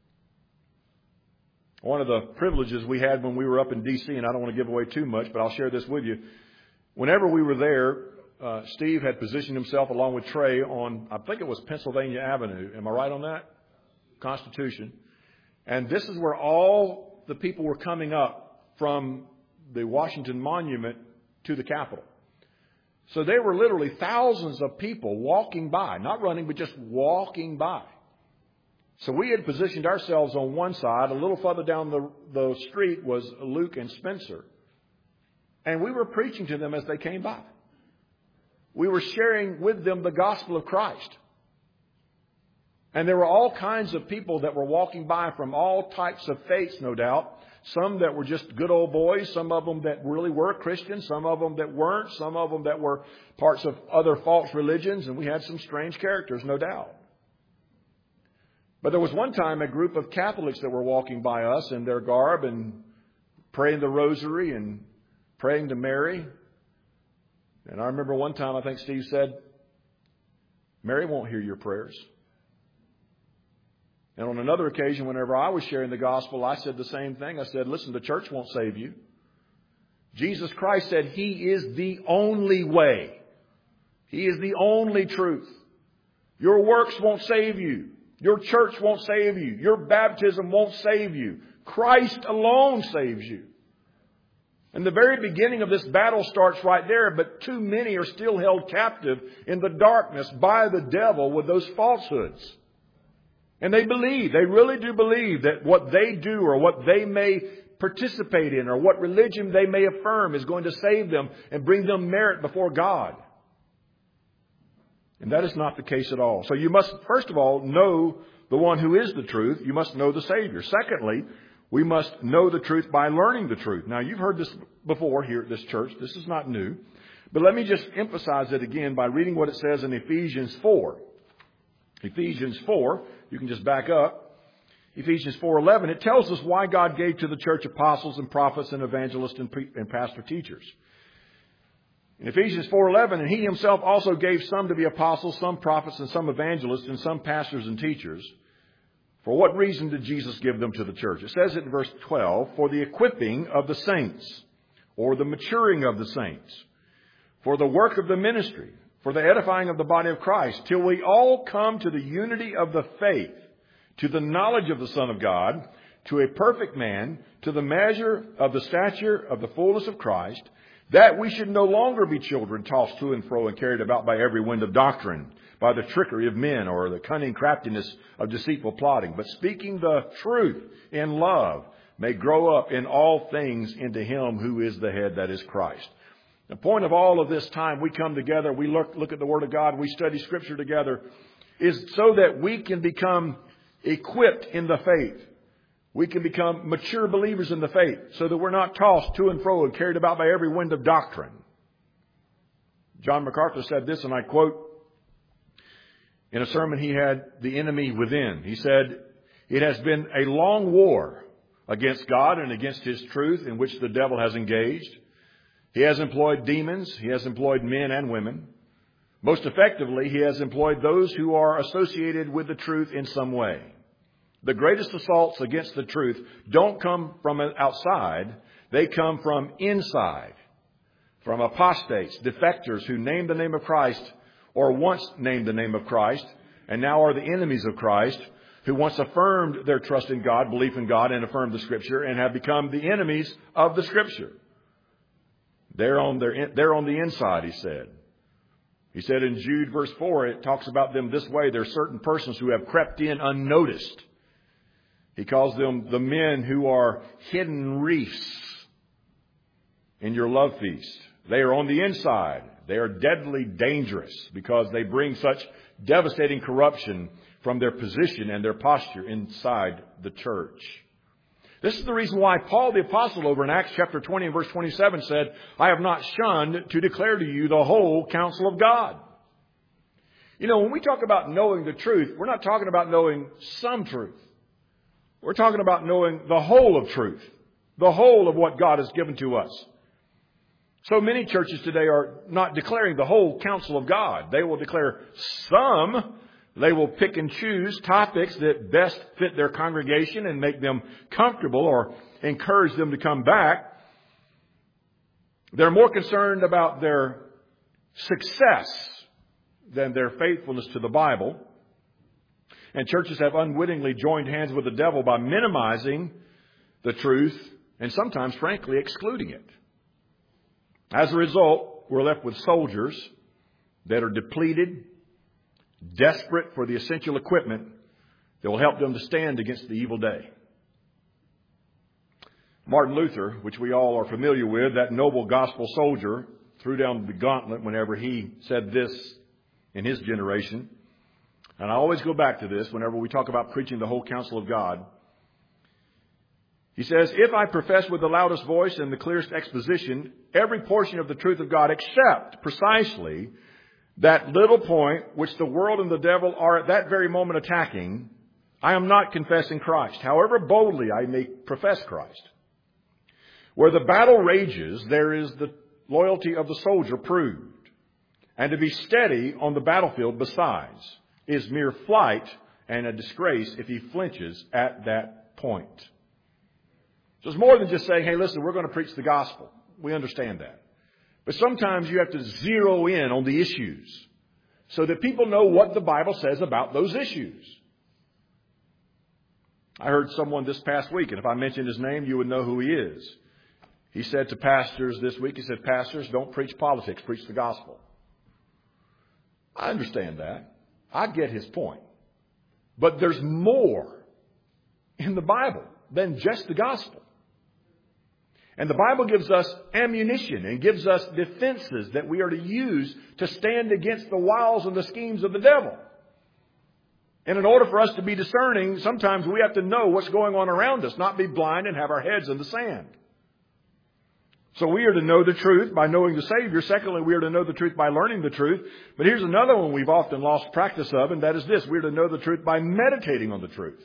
One of the privileges we had when we were up in D C, and I don't want to give away too much, but I'll share this with you. Whenever we were there, uh, Steve had positioned himself along with Trey on, I think it was Pennsylvania Avenue. Am I right on that? Constitution. And this is where all the people were coming up from the Washington Monument to the Capitol. So there were literally thousands of people walking by, not running, but just walking by. So we had positioned ourselves on one side. A little further down the, the street was Luke and Spencer. And we were preaching to them as they came by. We were sharing with them the gospel of Christ. And there were all kinds of people that were walking by from all types of faiths, no doubt. Some that were just good old boys. Some of them that really were Christians. Some of them that weren't. Some of them that were parts of other false religions. And we had some strange characters, no doubt. But there was one time a group of Catholics that were walking by us in their garb and praying the rosary and praying to Mary. And I remember one time I think Steve said, Mary won't hear your prayers. And on another occasion, whenever I was sharing the gospel, I said the same thing. I said, listen, the church won't save you. Jesus Christ said He is the only way. He is the only truth. Your works won't save you. Your church won't save you. Your baptism won't save you. Christ alone saves you. And the very beginning of this battle starts right there, but too many are still held captive in the darkness by the devil with those falsehoods. And they believe, they really do believe that what they do or what they may participate in or what religion they may affirm is going to save them and bring them merit before God. And that is not the case at all. So you must, first of all, know the one who is the truth. You must know the Savior. Secondly, we must know the truth by learning the truth. Now, you've heard this before here at this church. This is not new. But let me just emphasize it again by reading what it says in Ephesians four. Ephesians four, you can just back up. Ephesians four eleven, it tells us why God gave to the church apostles and prophets and evangelists and, pre- and pastor teachers. In Ephesians four eleven, and He Himself also gave some to be apostles, some prophets, and some evangelists, and some pastors and teachers. For what reason did Jesus give them to the church? It says it in verse twelve, for the equipping of the saints, or the maturing of the saints, for the work of the ministry, for the edifying of the body of Christ, till we all come to the unity of the faith, to the knowledge of the Son of God, to a perfect man, to the measure of the stature of the fullness of Christ, that we should no longer be children tossed to and fro and carried about by every wind of doctrine, by the trickery of men or the cunning craftiness of deceitful plotting, but speaking the truth in love, may grow up in all things into Him who is the head, that is Christ. The point of all of this time we come together, we look, look at the Word of God, we study Scripture together, is so that we can become equipped in the faith. We can become mature believers in the faith so that we're not tossed to and fro and carried about by every wind of doctrine. John MacArthur said this, and I quote, in a sermon he had, The Enemy Within. He said, it has been a long war against God and against His truth in which the devil has engaged. He has employed demons. He has employed men and women. Most effectively, he has employed those who are associated with the truth in some way. The greatest assaults against the truth don't come from outside. They come from inside, from apostates, defectors who name the name of Christ or once named the name of Christ and now are the enemies of Christ, who once affirmed their trust in God, belief in God, and affirmed the Scripture and have become the enemies of the Scripture. They're on, their, they're on the inside, he said. He said in Jude verse four, it talks about them this way. There are certain persons who have crept in unnoticed. He calls them the men who are hidden reefs in your love feast. They are on the inside. They are deadly dangerous because they bring such devastating corruption from their position and their posture inside the church. This is the reason why Paul the Apostle over in Acts chapter twenty and verse twenty-seven said, I have not shunned to declare to you the whole counsel of God. You know, when we talk about knowing the truth, we're not talking about knowing some truth. We're talking about knowing the whole of truth, the whole of what God has given to us. So many churches today are not declaring the whole counsel of God. They will declare some. They will pick and choose topics that best fit their congregation and make them comfortable or encourage them to come back. They're more concerned about their success than their faithfulness to the Bible. And churches have unwittingly joined hands with the devil by minimizing the truth and sometimes, frankly, excluding it. As a result, we're left with soldiers that are depleted, desperate for the essential equipment that will help them to stand against the evil day. Martin Luther, which we all are familiar with, that noble gospel soldier, threw down the gauntlet whenever he said this in his generation. And I always go back to this whenever we talk about preaching the whole counsel of God. He says, if I profess with the loudest voice and the clearest exposition every portion of the truth of God except precisely that little point which the world and the devil are at that very moment attacking, I am not confessing Christ, however boldly I may profess Christ. Where the battle rages, there is the loyalty of the soldier proved. And to be steady on the battlefield besides is mere flight and a disgrace if he flinches at that point. So it's more than just saying, hey, listen, we're going to preach the gospel. We understand that. But sometimes you have to zero in on the issues so that people know what the Bible says about those issues. I heard someone this past week, and if I mentioned his name, you would know who he is. He said to pastors this week, he said, pastors, don't preach politics, preach the gospel. I understand that. I get his point. But there's more in the Bible than just the gospel. And the Bible gives us ammunition and gives us defenses that we are to use to stand against the wiles and the schemes of the devil. And in order for us to be discerning, sometimes we have to know what's going on around us, not be blind and have our heads in the sand. So we are to know the truth by knowing the Savior. Secondly, we are to know the truth by learning the truth. But here's another one we've often lost practice of, and that is this. We are to know the truth by meditating on the truth.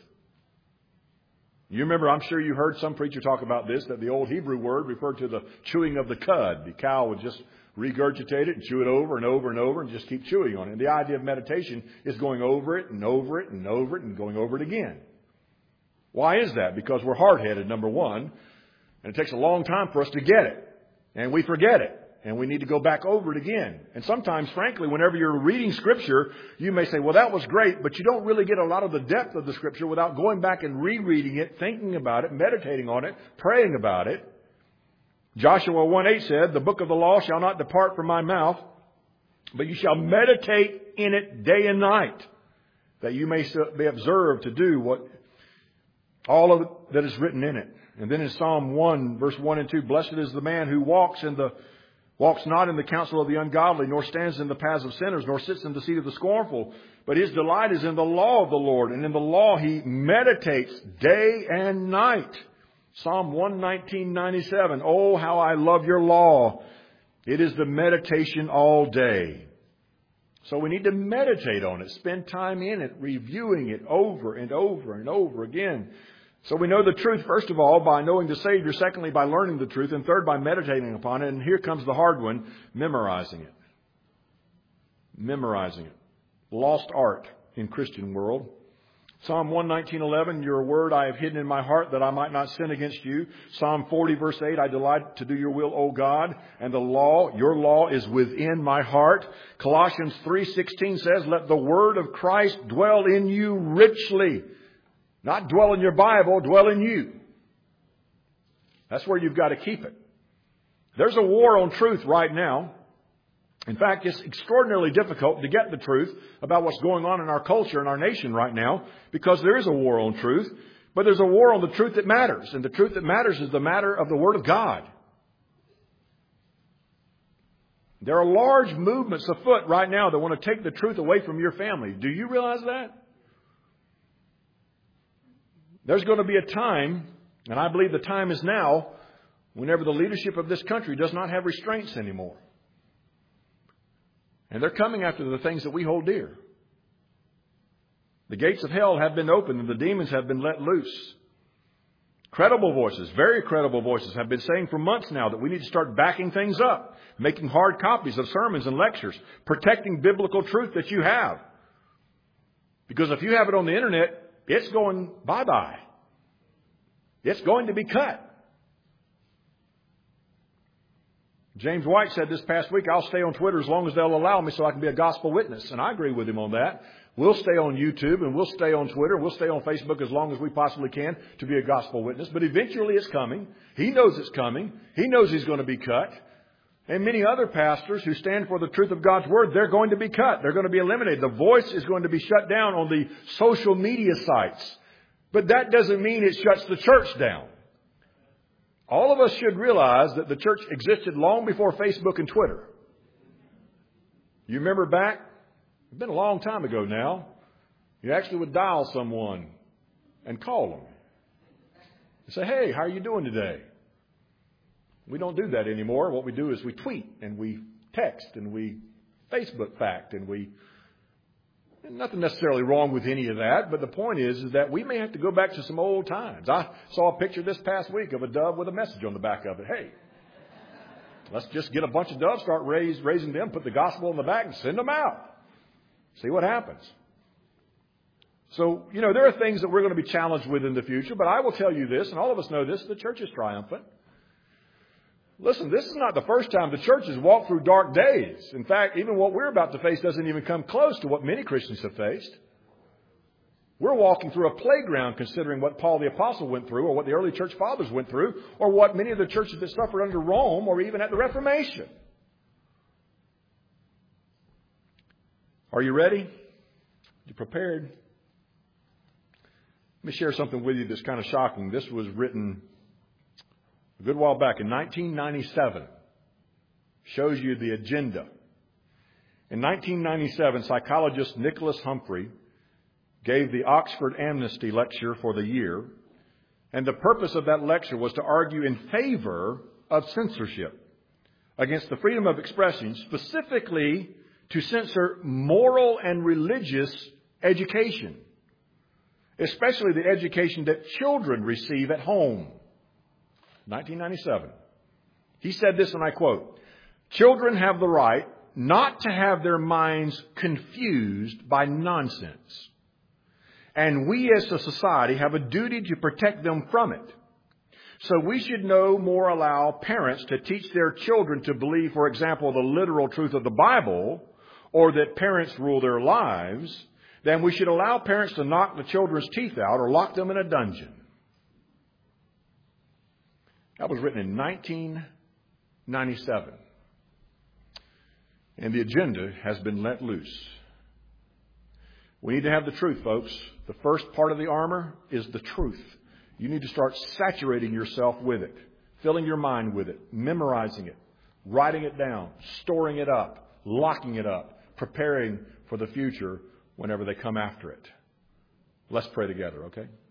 You remember, I'm sure you heard some preacher talk about this, that the old Hebrew word referred to the chewing of the cud. The cow would just regurgitate it and chew it over and over and over and just keep chewing on it. And the idea of meditation is going over it and over it and over it and going over it again. Why is that? Because we're hard-headed, number one, and it takes a long time for us to get it. And we forget it. And we need to go back over it again. And sometimes, frankly, whenever you're reading Scripture, you may say, well, that was great, but you don't really get a lot of the depth of the Scripture without going back and rereading it, thinking about it, meditating on it, praying about it. Joshua one eight said, the book of the law shall not depart from my mouth, but you shall meditate in it day and night, that you may be observed to do what all of it that is written in it. And then in Psalm one, verse one and two, blessed is the man who walks in the Walks not in the counsel of the ungodly, nor stands in the paths of sinners, nor sits in the seat of the scornful. But his delight is in the law of the Lord, and in the law he meditates day and night. Psalm one nineteen ninety-seven. Oh, how I love your law. It is the meditation all day. So we need to meditate on it, spend time in it, reviewing it over and over and over again. So we know the truth, first of all, by knowing the Savior. Secondly, by learning the truth. And third, by meditating upon it. And here comes the hard one, memorizing it. Memorizing it. Lost art in Christian world. Psalm one nineteen eleven, your word I have hidden in my heart that I might not sin against you. Psalm forty verse eight, I delight to do your will, O God, and the law, your law is within my heart. Colossians three sixteen says, let the word of Christ dwell in you richly. Not dwell in your Bible, dwell in you. That's where you've got to keep it. There's a war on truth right now. In fact, it's extraordinarily difficult to get the truth about what's going on in our culture and our nation right now because there is a war on truth. But there's a war on the truth that matters. And the truth that matters is the matter of the Word of God. There are large movements afoot right now that want to take the truth away from your family. Do you realize that? There's going to be a time, and I believe the time is now, whenever the leadership of this country does not have restraints anymore. And they're coming after the things that we hold dear. The gates of hell have been opened and the demons have been let loose. Credible voices, very credible voices, have been saying for months now that we need to start backing things up, making hard copies of sermons and lectures, protecting biblical truth that you have. Because if you have it on the internet, it's going bye-bye. It's going to be cut. James White said this past week, I'll stay on Twitter as long as they'll allow me so I can be a gospel witness. And I agree with him on that. We'll stay on YouTube and we'll stay on Twitter. We'll stay on Facebook as long as we possibly can to be a gospel witness. But eventually it's coming. He knows it's coming. He knows he's going to be cut. And many other pastors who stand for the truth of God's Word, they're going to be cut. They're going to be eliminated. The voice is going to be shut down on the social media sites. But that doesn't mean it shuts the church down. All of us should realize that the church existed long before Facebook and Twitter. You remember back? It's been a long time ago now. You actually would dial someone and call them. And say, hey, how are you doing today? We don't do that anymore. What we do is we tweet and we text and we Facebook fact and we... Nothing necessarily wrong with any of that, but the point is, is that we may have to go back to some old times. I saw a picture this past week of a dove with a message on the back of it. Hey, let's just get a bunch of doves, start raise, raising them, put the gospel on the back and send them out. See what happens. So, you know, there are things that we're going to be challenged with in the future, but I will tell you this, and all of us know this, the church is triumphant. Listen, this is not the first time the church has walked through dark days. In fact, even what we're about to face doesn't even come close to what many Christians have faced. We're walking through a playground considering what Paul the Apostle went through or what the early church fathers went through or what many of the churches that suffered under Rome or even at the Reformation. Are you ready? You prepared? Let me share something with you that's kind of shocking. This was written a good while back in nineteen ninety-seven. Shows you the agenda. In nineteen ninety-seven, psychologist Nicholas Humphrey gave the Oxford Amnesty Lecture for the year. And the purpose of that lecture was to argue in favor of censorship against the freedom of expression, specifically to censor moral and religious education, especially the education that children receive at home. nineteen ninety-seven. He said this, and I quote, "Children have the right not to have their minds confused by nonsense. And we as a society have a duty to protect them from it. So we should no more allow parents to teach their children to believe, for example, the literal truth of the Bible, or that parents rule their lives, than we should allow parents to knock the children's teeth out or lock them in a dungeon." That was written in nineteen ninety-seven. And the agenda has been let loose. We need to have the truth, folks. The first part of the armor is the truth. You need to start saturating yourself with it, filling your mind with it, memorizing it, writing it down, storing it up, locking it up, preparing for the future whenever they come after it. Let's pray together, okay?